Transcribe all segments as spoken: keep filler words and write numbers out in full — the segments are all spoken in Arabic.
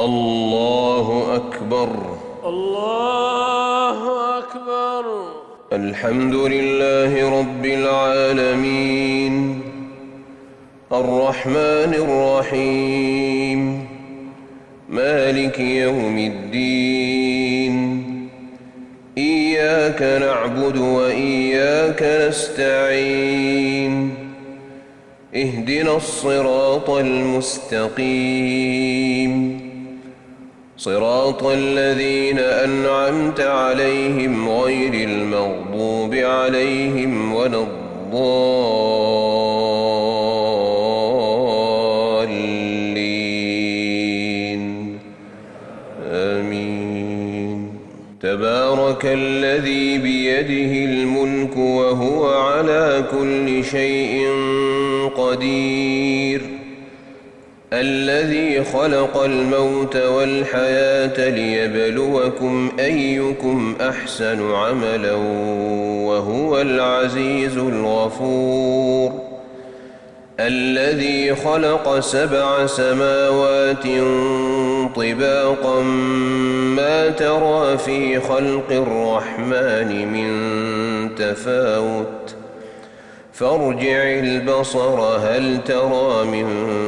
الله أكبر. الله أكبر. الحمد لله رب العالمين الرحمن الرحيم مالك يوم الدين إياك نعبد وإياك نستعين اهدنا الصراط المستقيم صراط الذين أنعمت عليهم غير المغضوب عليهم ولا الضالين آمين. تبارك الذي بيده الملك وهو على كل شيء قدير الذي خلق الموت والحياة ليبلوكم أيكم أحسن عملا وهو العزيز الغفور الذي خلق سبع سماوات طباقا ما ترى في خلق الرحمن من تفاوت فارجع البصر هل ترى من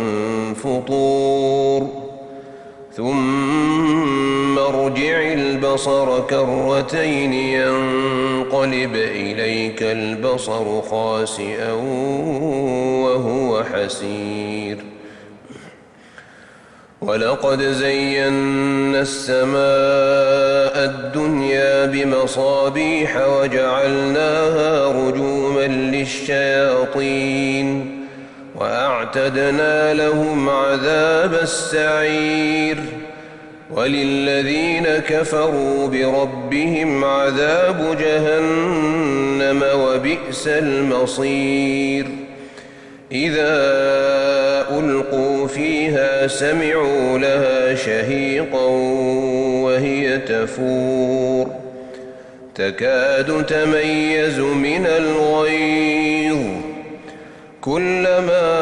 فطور ثم ارجع البصر كرتين ينقلب إليك البصر خاسئا وهو حسير ولقد زينا السماء الدنيا بمصابيح وجعلناها رجوما للشياطين وأعتدنا لهم عذاب السعير وللذين كفروا بربهم عذاب جهنم وبئس المصير إذا ألقوا فيها سمعوا لها شهيقا وهي تفور تكاد تميز من الغيظ كلما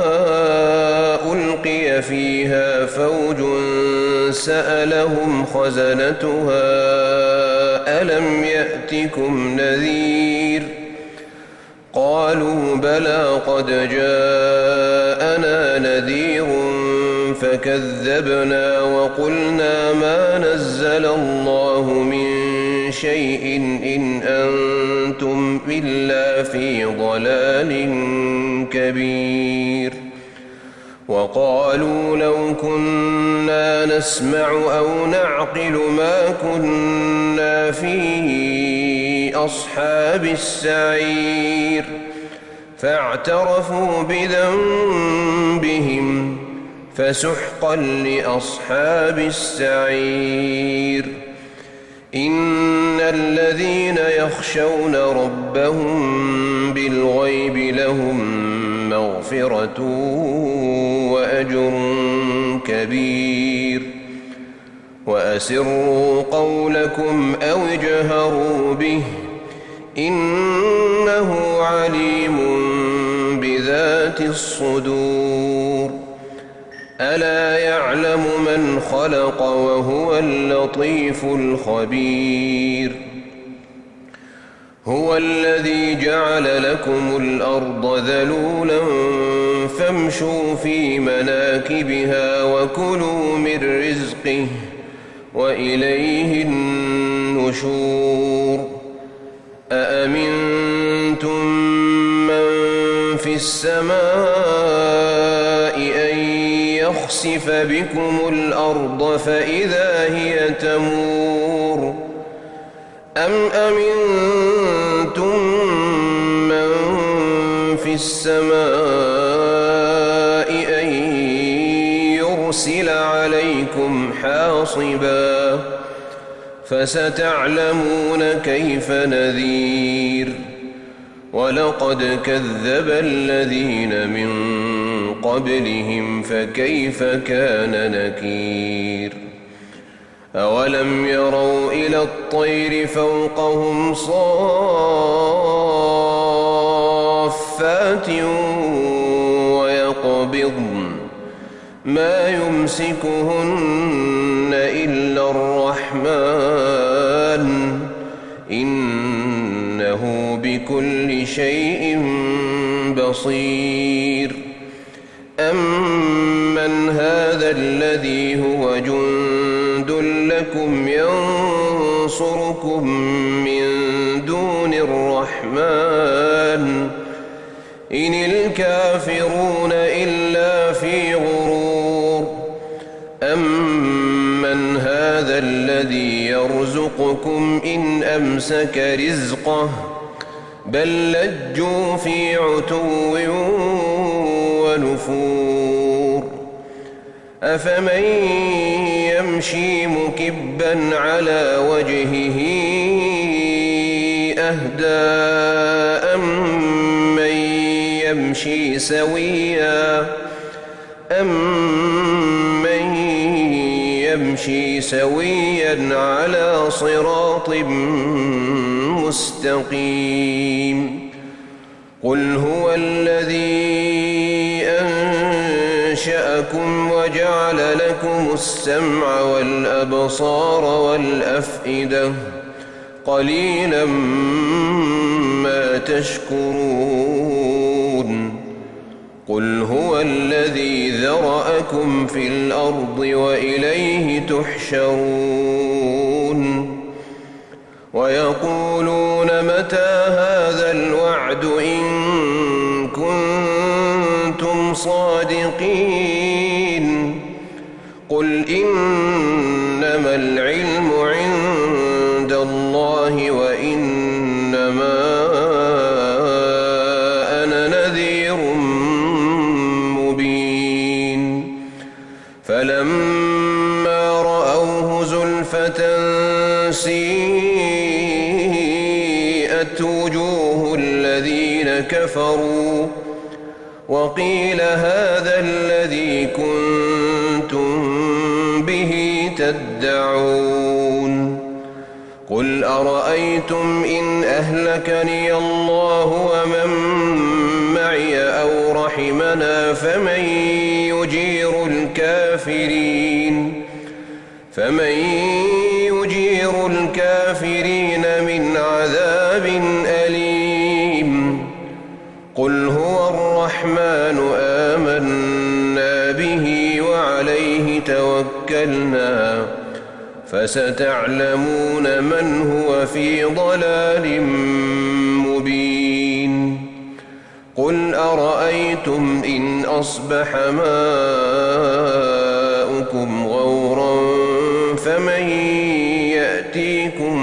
ألقي فيها فوج سألهم خزنتها ألم يأتكم نذير قالوا بلى قد جاءنا نذير فكذبنا وقلنا ما نزل الله من شيء إن أنتم إلا في ضلال كبير وقالوا لو كنا نسمع أو نعقل ما كنا في أصحاب السعير فاعترفوا بذنبهم فسحقا لأصحاب السعير إن الذين يخشون ربهم بالغيب لهم مغفرة وأجر كبير وأسروا قولكم أو اجهروا به إنه عليم بذات الصدور ألا يعلم من خلق وهو اللطيف الخبير هو الذي جعل لكم الأرض ذلولا فامشوا في مناكبها وكلوا من رزقه وإليه النشور أأمنتم من في السماء أن يخسف بكم الأرض فإذا هي تمور أم أمنتم من في السماء أن يرسل عليكم حاصبا فستعلمون كيف نذير ولقد كذب الذين من قبلهم فكيف كان نكير أولم يروا إلى الطير فوقهم صافات ويقبضن ما يمسكهن بصير أمن هذا الذي هو جند لكم ينصركم من دون الرحمن إن الكافرون إلا في غرور أمن هذا الذي يرزقكم إن أمسك رزقه بل لجوا في عتو ونفور أفمن يمشي مكبا على وجهه أهدى أمن يمشي سويا أمن يمشي سويا على صراط مستقيم قل هو الذي أنشأكم وجعل لكم السمع والأبصار والأفئدة قليلا ما تشكرون قل هو الذي ذرأكم في الأرض وإليه تحشرون ويقولون متى هذا الوعد إن كنتم صادقين قل إنما العلم عند الله وإنما أنا نذير مبين فلما رأوه زلفة سيئت وجوه الذين كفروا وقيل هذا الذي كنتم به تدعون قل أرأيتم إن أهلكني الله ومن معي أو رحمنا فمن يجير الكافرين فمن يجير الكافرين من عذاب أليم قل هو الرحمن آمنا به وعليه توكلنا فستعلمون من هو في ضلال مبين قل أرأيتم إن أصبح ماؤكم غورا فمن يأتيكم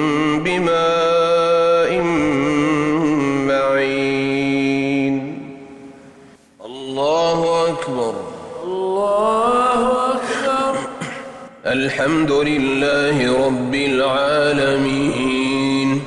بماء معين الله أكبر الله أكبر الحمد لله رب العالمين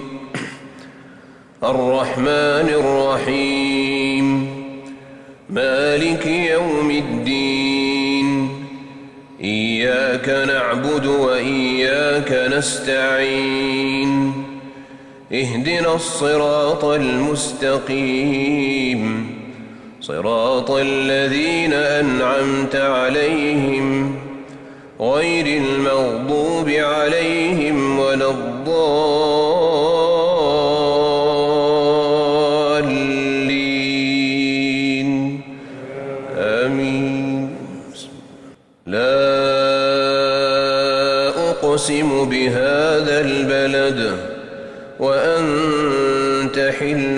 الرحمن الرحيم مالك يوم الدين إياك نعبد وإياك نستعين اهدنا الصراط المستقيم صراط الذين أنعمت عليهم غير المغضوب عليهم ولا الضالين آمين لا أقسم بهذا البلد وأنت حل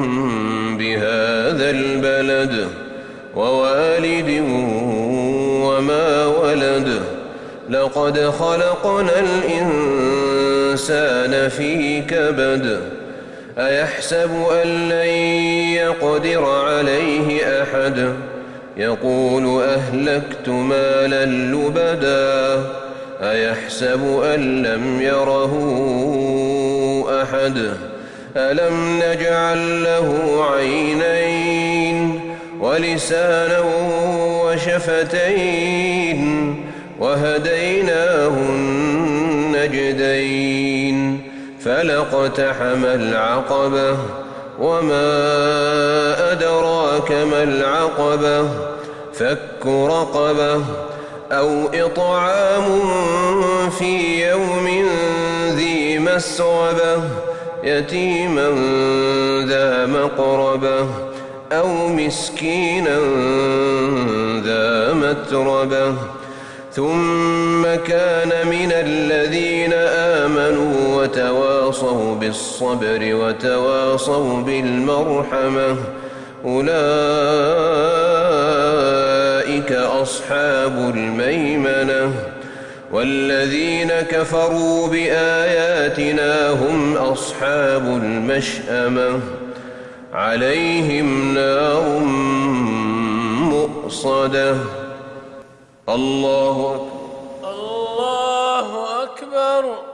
بهذا البلد ووالد وما ولد لقد خلقنا الإنسان في كبد أيحسب أن لن يقدر عليه أحد يقول أهلكت مالا لبدا أيحسب أن لم يره أحد ألم نجعل له عينين ولسانا وشفتين وهديناه النجدين فلاقتحم العقبة وما أدراك ما العقبة فك رقبة أو إطعام في يوم ذي مسغبة يتيما ذا مقربة أو مسكينا ذا متربة ثم كان من الذين آمنوا وتواصوا بالصبر وتواصوا بالمرحمة أولئك أصحاب الميمنة والذين كفروا بآياتنا هم أصحاب المشأمة عليهم نار مؤصدة. الله أكبر. الله أكبر.